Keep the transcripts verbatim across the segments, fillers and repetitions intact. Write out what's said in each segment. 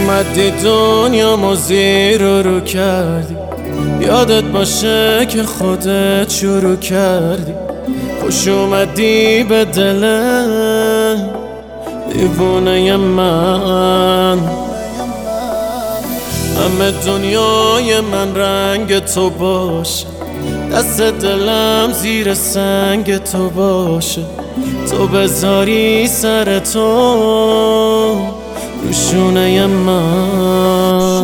اومدی دنیا ما زیر رو رو کردی، یادت باشه که خودت شروع کردی. خوش اومدی به دل دیوونه من، همه دنیای من رنگ تو باشه، دست دلم زیر سنگ تو باشه. تو بذاری سر تو روشونه من،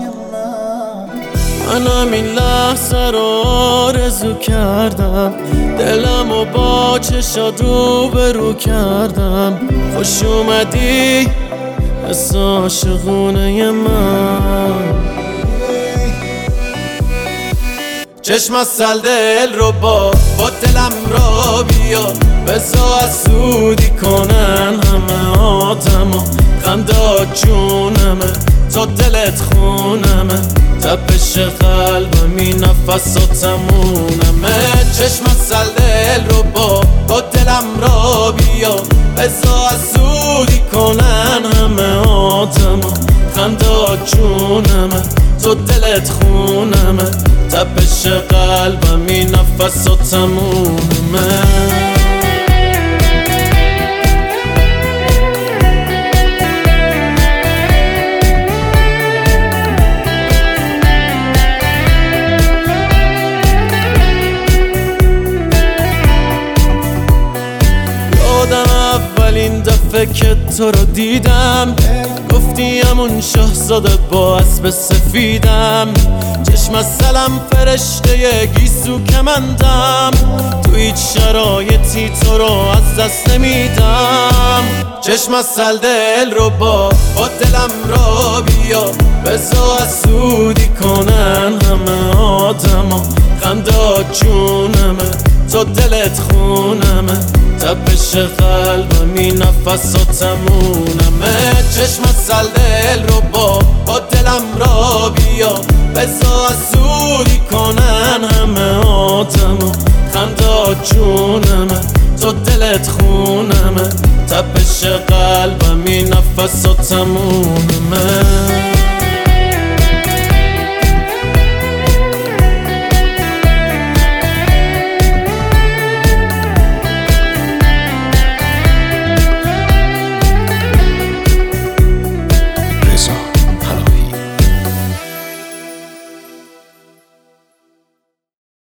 من همین لحظه رو آرزو کردم، دلم و با چشات رو برو کردم. خوش اومدی حس عاشقونه من، چشم از سل دل رو با با دلم را بیا، بزا حسودی کنن همه آدما. خندات جونمه تا دلت خونمه، تپش قلبمی نفساتمونمه. چشم از سل دل رو با با دلم را بیا، بزا حسودی کنن همه آدما. خندات جونمه تو دلت خونمه، تپش قلبمی نفساتمونمه. اولین دفعه که تو رو دیدم، گفتی همون شاهزاده با اسب سفیدم. چشم از سلم فرشته گیسو کمندم، تو هیچ شرایطی تو رو از دست نمیدم. چشم از سل دل رو با با دلم را بیا، بزا حسودی کنن همه آدما. خندات جونمه تو دلت خونمه، تپش قلبمی نفساتمونمه. چشم از سل دل رو با با دلم را بیا، بزا حسودی کنن همه آدما. خندات جونمه تو دلت خونمه، تپش قلبمی نفساتمونمه.